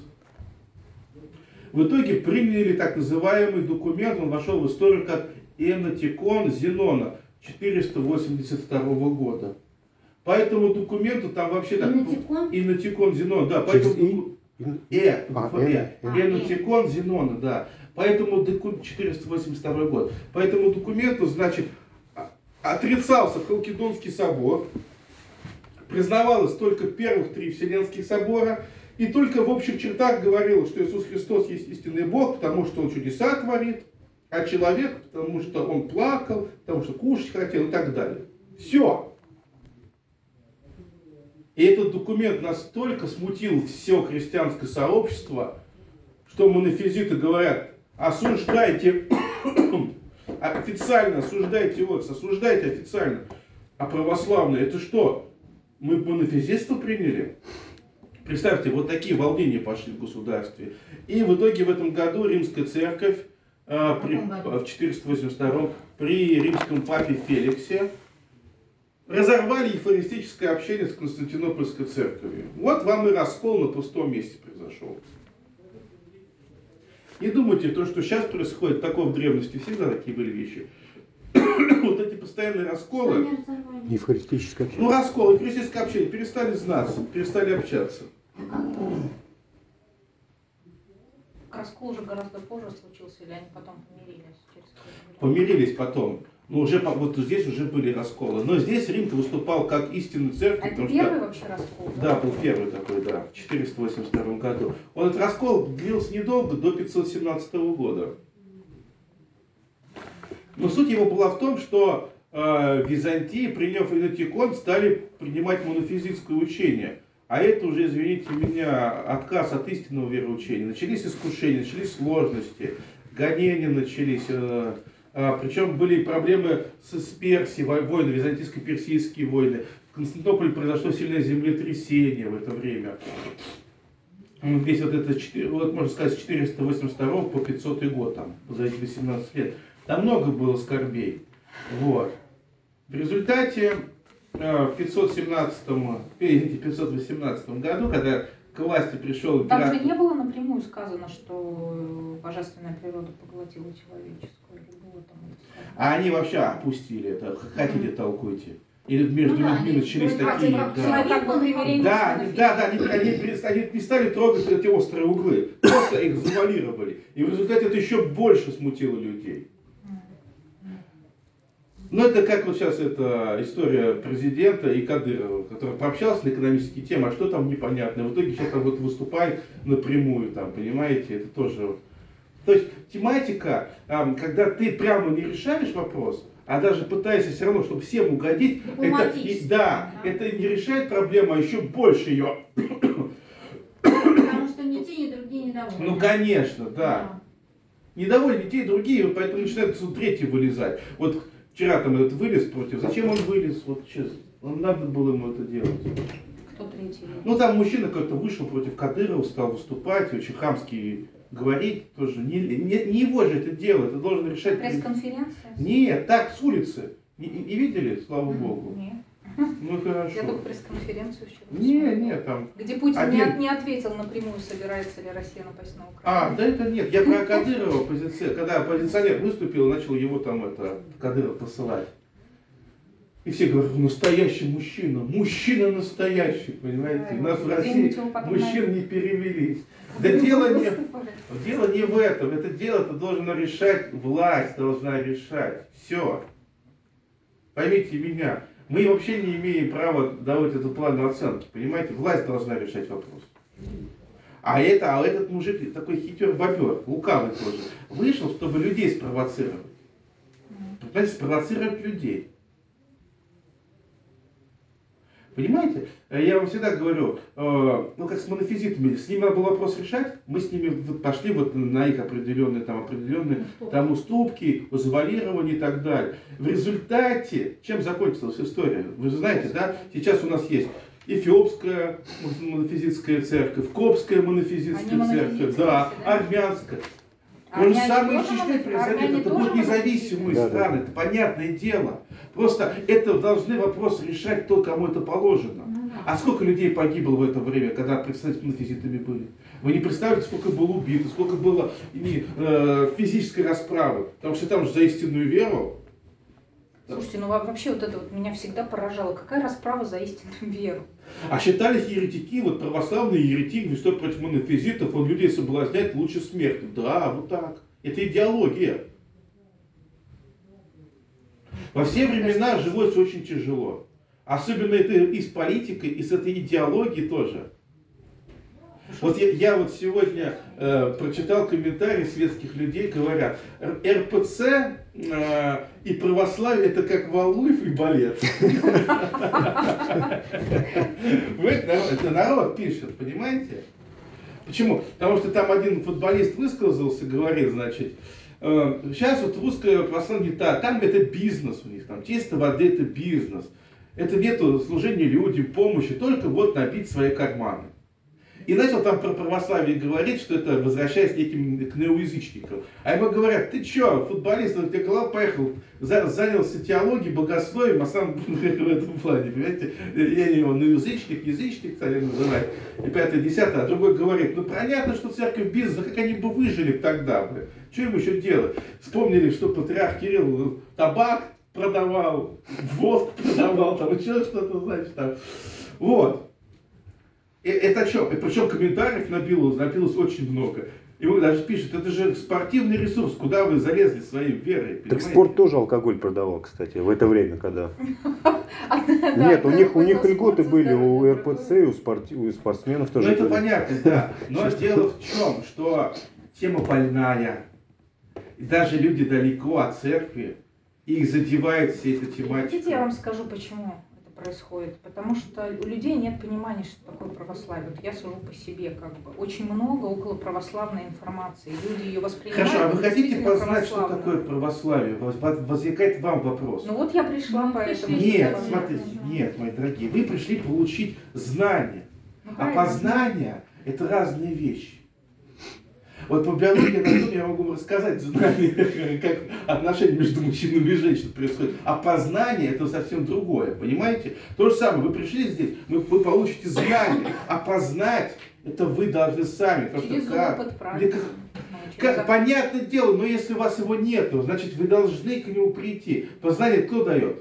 В итоге приняли так называемый документ, он вошел в историю как Энотикон Зенона. четыреста восемьдесят второго года. По этому документу там вообще так... Инотикон? Инотикон Зенона, да. Через Поэтому... И? Э, А, э, э, э. Инотикон Зенона, да. Поэтому документ... четыреста восемьдесят второй год. По этому документу, значит, отрицался Халкидонский собор, признавалось только первых три Вселенских собора, и только в общих чертах говорилось, что Иисус Христос есть истинный Бог, потому что Он чудеса творит, а человек, потому что он плакал, потому что кушать хотел и так далее. Все. И этот документ настолько смутил все христианское сообщество, что монофизиты говорят: осуждайте, официально осуждайте Отца, осуждайте официально. А православные, это что? Мы монофизитство приняли? Представьте, вот такие волнения пошли в государстве. И в итоге в этом году Римская церковь э, при, в четыреста восемьдесят втором при римском папе Феликсе разорвали ефористическое общение с Константинопольской церковью. Вот вам и раскол на пустом месте произошел. Не думайте, то, что сейчас происходит, такое в древности всегда такие были вещи. Вот эти постоянные расколы. Евхаристическое общение. Ну, расколы, евхаристическое общение, перестали знаться, перестали общаться. Раскол уже гораздо позже случился, или они потом помирились? Через какое-то время? Помирились потом. Но уже вот здесь уже были расколы. Но здесь Рим выступал как истинный церковь. А это первый что... вообще раскол? Да, был первый такой, да, в четыреста восемьдесят втором году. Он, этот раскол длился недолго, до пятьсот семнадцатого года. Но суть его была в том, что э, в Византии, приняв инотикон, стали принимать монофизитское учение. А это уже, извините меня, отказ от истинного вероучения. Начались искушения, начались сложности, гонения начались. Э, э, причем были проблемы с, с Персией, войны, византийско-персидские войны. В Константинополе произошло сильное землетрясение в это время. Весь вот это, вот, можно сказать, с четыреста восемьдесят второго по пятисотый год, там, за эти восемнадцать лет. Там много было скорбей. Вот. В результате в пятьсот семнадцатом, извините, пятьсот восемнадцатом году, когда к власти пришел Там император... же не было напрямую сказано, что божественная природа поглотила человеческую, или было там это сказано? А они вообще опустили это, хотите, mm-hmm. толкуйте. Или между ну, людьми да, начались они, такие... да, Да, как бы примирение да, они, да, да они, они, они перестали трогать эти острые углы, просто их завуалировали. И в результате это еще больше смутило людей. Ну, это как вот сейчас эта история президента и Кадырова, который пообщался на экономические темы, а что там непонятно. В итоге сейчас там вот выступает напрямую, там, понимаете, это тоже... То есть тематика, когда ты прямо не решаешь вопрос, а даже пытаешься все равно, чтобы всем угодить, это, и, да, да, это не решает проблему, а еще больше ее. Потому что ни те, ни другие недовольны. Ну, конечно, да. да. Недовольны те и другие, поэтому начинают третий вылезать. Вот вчера там этот вылез против. Зачем он вылез? Вот честно. Он надо было ему это делать. Кто третий? Ну там мужчина как-то вышел против Кадырова, стал выступать, очень хамски говорить. Тоже не, не, не его же это дело, это должен решать. Пресс-конференция? Нет, так, с улицы. Не, не видели, слава богу? Нет. Ну хорошо. Я только пресс-конференцию вчера. Нет, нет, там. Где Путин один... не, не ответил напрямую, собирается ли Россия напасть на Украину. А, да это нет. Я про Кадырова, позиция, когда оппозиционер выступил, начал его там это, Кадыров посылать. И все говорят, настоящий мужчина, мужчина настоящий, понимаете? У нас в России мужчин не перевелись. Да дело не, дело не в этом, это дело это должна решать власть, должна решать. Все. Поймите меня, мы вообще не имеем права давать эту плановую оценки, понимаете? Власть должна решать вопрос. А, это, а этот мужик такой хитер-бобер, лукавый тоже, вышел, чтобы людей спровоцировать. Понимаете, спровоцировать людей. Понимаете? Я вам всегда говорю, э, ну как с монофизитами, с ними надо был вопрос решать, мы с ними вот пошли вот на их определенные, там, определенные там, уступки, завуалирование и так далее. В результате, чем закончилась история? Вы же знаете, да, сейчас у нас есть эфиопская монофизитская церковь, коптская монофизитская церковь, да, да, армянская. То же самое в Чечне произойдет. Это будут независимые да, страны, да. Это понятное дело. Просто это должны вопрос решать то, кому это положено. А сколько людей погибло в это время, когда представители монофизитами были? Вы не представляете, сколько было убито, сколько было и, э, физической расправы. Потому что там же за истинную веру. Слушайте, ну вообще вот это вот меня всегда поражало. Какая расправа за истинную веру? А считались еретики, вот православный еретик, выступает против монофизитов, он людей соблазняет лучше смерти. Да, вот так. Это идеология. Во все времена жилось очень тяжело. Особенно это и с политикой, и с этой идеологией тоже. Вот я, я вот сегодня э, прочитал комментарии светских людей, говорят, эр пэ цэ э, и православие это как Валуев и балет. Это народ пишет, понимаете? Почему? Потому что там один футболист высказался, говорит, значит, сейчас вот русское православие не так, там это бизнес у них, там чисто воды это бизнес. Это нету служения людям, помощи, только вот набить свои карманы. И начал там про православие говорить, что это возвращаясь неким к неоязычникам. А ему говорят, ты что, футболист, он тебе голова поехал, занялся теологией, богословием, а сам в этом плане, понимаете, я его неоязычник, язычник стали называть, и пятое, десятое, а другой говорит, ну понятно, что церковь бизнес, а как они бы выжили тогда бы, что им еще делать? Вспомнили, что патриарх Кирилл табак продавал, воск продавал, там еще что-то, значит, там, вот. Это что? Причем комментариев набилось, набилось очень много. И он даже пишет, это же спортивный ресурс, куда вы залезли своей верой. Так понимаете? спорт тоже алкоголь продавал, кстати, в это время, когда... Нет, у них у них льготы были у эр пэ цэ и у спортсменов тоже. Ну это понятно, да. Но дело в чем, что тема больная. И даже люди далеко от церкви, их задевает вся эта тематика. Хотите, я вам скажу, почему это происходит? Потому что у людей нет понимания, что такое православие. Вот я сужу по себе, как бы. Очень много около православной информации. Люди ее воспринимают. Хорошо, а вы хотите познать, что такое православие? Возникает вам вопрос. Ну вот я пришла ну, поэтому. Нет, смотрите, нет, мои дорогие, вы пришли получить знания. Ну, а познание – это разные вещи. Вот по биологии анатомии я могу рассказать знания, как отношения между мужчинами и женщинами происходят. А познание это совсем другое, понимаете? То же самое, вы пришли здесь, вы, вы получите знания, а познать это вы должны сами. Через что как, опыт, правильно. как, ну, как, понятное дело, но если у вас его нету, значит вы должны к нему прийти. Познание кто дает?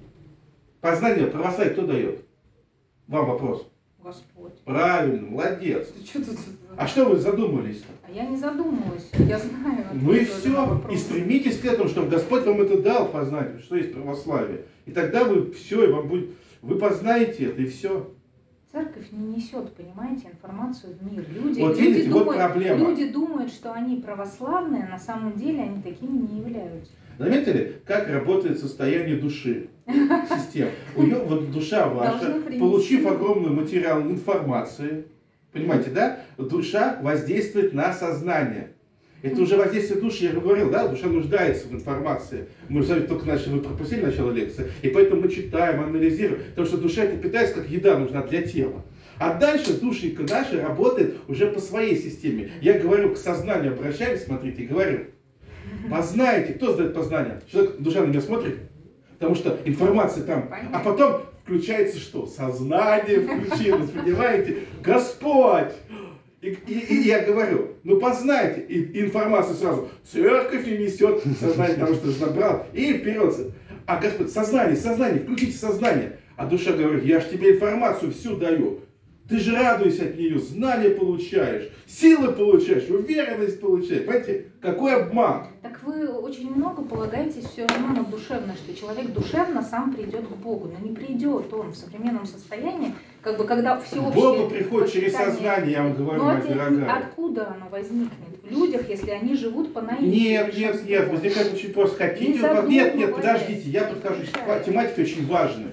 Познание православие кто дает? Вам вопрос. Господь. Правильно, молодец. Что тут? А что вы задумались-то? А я не задумалась, я знаю. Ну и все, и стремитесь к этому, чтобы Господь вам это дал познать, что есть православие. И тогда вы все, и вам будет, вы познаете это, и все. Церковь не несет, понимаете, информацию в мир. Люди, вот люди, видите, думают, вот проблема. люди думают, что они православные, а на самом деле они такими не являются. Заметили, как работает состояние души, система? У нее вот душа ваша, получив огромный материал информации, понимаете, да? Душа воздействует на сознание. Это уже воздействие души, я же говорил, да, душа нуждается в информации. Мы же только начали, вы пропустили начало лекции, и поэтому мы читаем, анализируем, потому что душа это питается, как еда нужна для тела. А дальше душенька наша работает уже по своей системе. Я говорю, к сознанию обращаюсь, смотрите, и говорю, познайте, кто знает познание? Человек, душа на меня смотрит, потому что информация там, понятно. А потом включается что? Сознание включилось, понимаете? Господь! И, и, и я говорю, ну познайте, и информация сразу, церковь не несет сознание, потому что же набрал, и вперед. А Господь, сознание, сознание, включите сознание. А душа говорит, я же тебе информацию всю даю. Ты же радуешься от нее, знания получаешь, силы получаешь, уверенность получаешь. Понимаете, какой обман. Так вы очень много полагаетесь все равно на душевное, что человек душевно сам придет к Богу. Но не придет он в современном состоянии, как бы когда всеобщее... Богу приходит через сознание, я вам говорю, но моя дорогая. Откуда оно возникнет? В людях, если они живут по наитию. Нет, нет, нет, возникает очень просто. Хотите, не вот, нет, нет, подождите, я подхожу, тематика очень важная.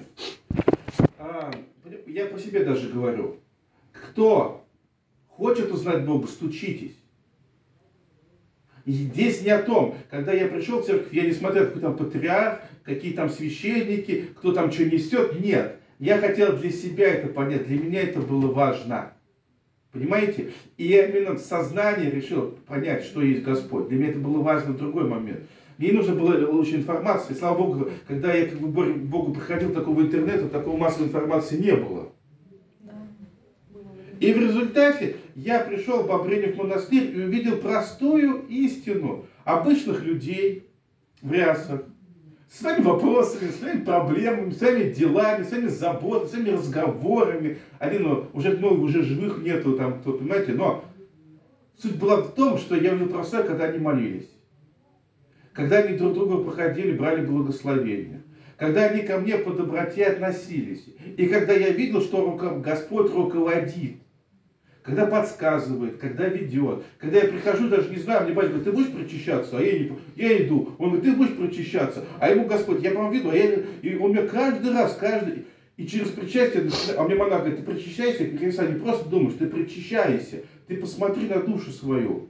А, я по себе даже говорю. Кто хочет узнать Бога, стучитесь. И здесь не о том, когда я пришел в церковь, я не смотрел, какой там патриарх, какие там священники, кто там что несет. Нет. Я хотел для себя это понять, для меня это было важно. Понимаете? И я именно в сознании решил понять, что есть Господь. Для меня это было важно в другой момент. Мне не нужно было лучше информации. Слава Богу, когда я как бы к Богу приходил, такого интернета, такого массовой информации не было. И в результате я пришел в Бобринев монастырь и увидел простую истину обычных людей в рясах, с своими вопросами, с своими проблемами, с своими делами, с своими заботами, с своими разговорами. Один ну, уже много уже живых нету, там, кто, понимаете, но суть была в том, что я увидел православие, когда они молились. Когда они друг друга проходили, брали благословение. Когда они ко мне по доброте относились. И когда я видел, что Господь руководит. Когда подсказывает, когда ведет. Когда я прихожу, даже не знаю, мне батя говорит, ты будешь причащаться? А я, не, я иду. Он говорит, ты будешь причащаться? А ему Господь, я вам виду, а я, и он мне каждый раз, каждый... И через причастие, а мне монах говорит, ты причащайся, не просто думаешь, ты причащайся. Ты посмотри на душу свою.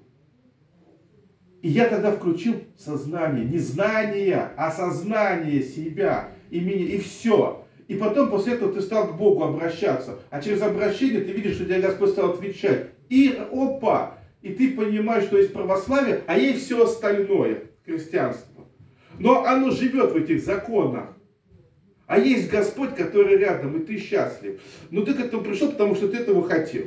И я тогда включил сознание, не знание, а сознание себя, и меня, и все. И потом после этого ты стал к Богу обращаться. А через обращение ты видишь, что тебе Господь стал отвечать. И опа! И ты понимаешь, что есть православие, а есть все остальное, христианство. Но оно живет в этих законах. А есть Господь, который рядом, и ты счастлив. Но ты к этому пришел, потому что ты этого хотел.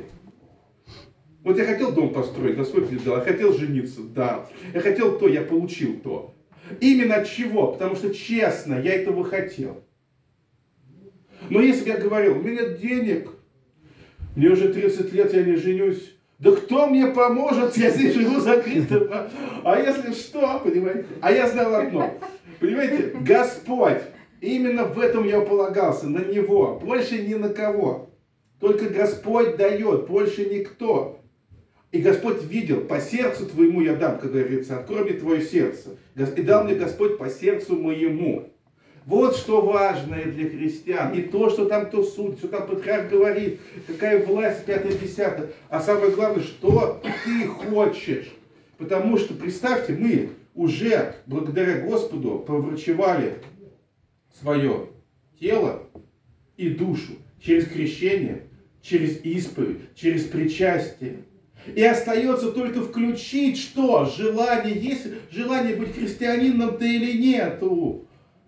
Вот я хотел дом построить, Господь мне дал. Я хотел жениться, да. Я хотел то, я получил то. Именно от чего? Потому что честно, я этого хотел. Но если бы я говорил, у меня нет денег, мне уже тридцать лет, я не женюсь, да кто мне поможет, я здесь живу закрытым. А если что, понимаете? А я знал одно, понимаете, Господь, именно в этом я полагался, на Него, больше ни на кого. Только Господь дает, больше никто. И Господь видел, по сердцу твоему я дам, как говорится, открой мне твое сердце. И дал мне Господь по сердцу моему. Вот что важное для христиан. Не то, что там кто судит, что там патриарх говорит, какая власть, пятое, десятое. А самое главное, что ты хочешь. Потому что, представьте, мы уже, благодаря Господу, поврачевали свое тело и душу через крещение, через исповедь, через причастие. И остается только включить, что? Желание. Есть желание быть христианином-то или нету?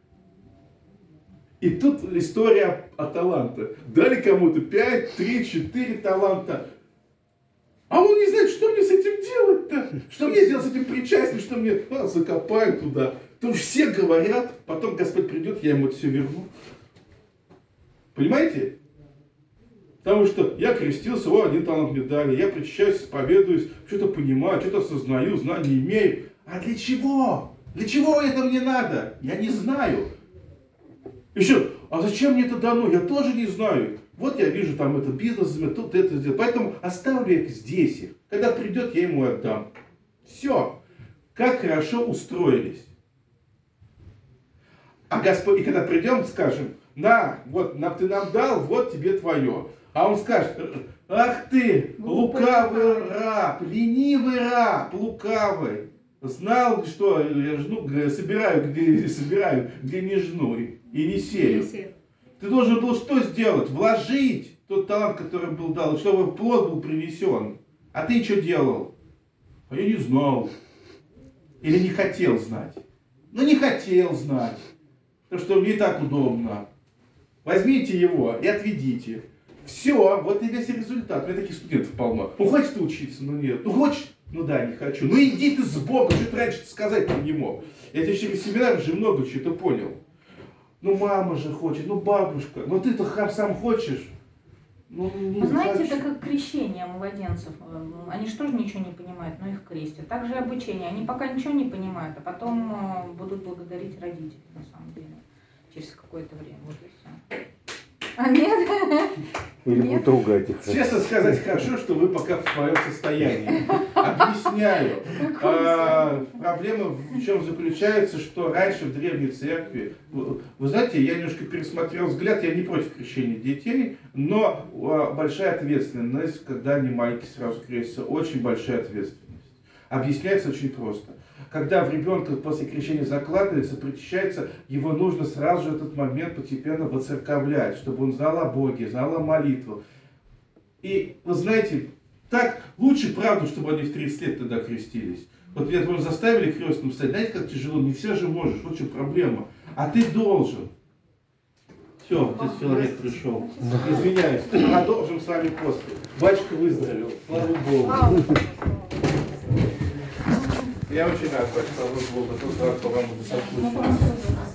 И тут история о талантах. Дали кому-то пять, три, четыре таланта. А он не знает, что мне с этим делать-то. Что мне делать с этим причастием, что мне а, закопаю туда. То все говорят, потом Господь придет, я ему это все верну. Понимаете? Потому что я крестился, о, один талант мне дали, я причащаюсь, исповедуюсь, что-то понимаю, что-то осознаю, знаний имею. А для чего? Для чего это мне надо? Я не знаю. Еще, а зачем мне это дано? Я тоже не знаю. Вот я вижу там это бизнес, тут это сделать. Поэтому оставлю их здесь. Их. Когда придет, я ему отдам. Все. Как хорошо устроились. А Господь, и когда придем, скажем, на, вот на, ты нам дал, вот тебе твое. А он скажет, ах ты, лукавый раб, ленивый раб, лукавый. Знал, что я жну, собираю, где собираю, где не жну и не сею. Ты должен был что сделать? Вложить тот талант, который был дан, чтобы плод был принесен. А ты что делал? А я не знал. Или не хотел знать. Ну не хотел знать. Потому что мне и так удобно. Возьмите его и отведите. Все, вот и весь результат. У меня таких студентов полно. Ну хочешь ты учиться? Ну нет. Ну хочешь? Ну да, не хочу. Ну иди ты с Богом, что ты раньше сказать не мог. Я тебе через семинар уже много чего-то понял. Ну мама же хочет, ну бабушка, ну ты-то сам хочешь. Ну, не Вы знаете, хочу. это как крещение младенцев. Они же тоже ничего не понимают, но их крестят. Также и обучение. Они пока ничего не понимают, а потом будут благодарить родителей, на самом деле, через какое-то время. Вот и все. А нет? Или будут ругать их. Честно сказать, хорошо, что вы пока в своем состоянии. Объясняю. А, проблема в чем заключается, что раньше в Древней Церкви, вы, вы знаете, я немножко пересмотрел взгляд, я не против крещения детей, но а, большая ответственность, когда они маленькие сразу крестятся, очень большая ответственность. Объясняется очень просто. Когда в ребенка после крещения закладывается, причащается, его нужно сразу же этот момент постепенно воцерковлять, чтобы он знал о Боге, знал о молитвах. И вы знаете, так лучше, правда, чтобы они в тридцать лет тогда крестились. Вот меня тоже заставили крестным стать. Знаете, как тяжело? Не все же можешь, вот в чем проблема. А ты должен. Все, здесь человек пришел. Извиняюсь, продолжим с вами после. Батюшка выздоровел, слава Богу. Я очень рад, слава Богу, тот рад, по вам уже соскучились.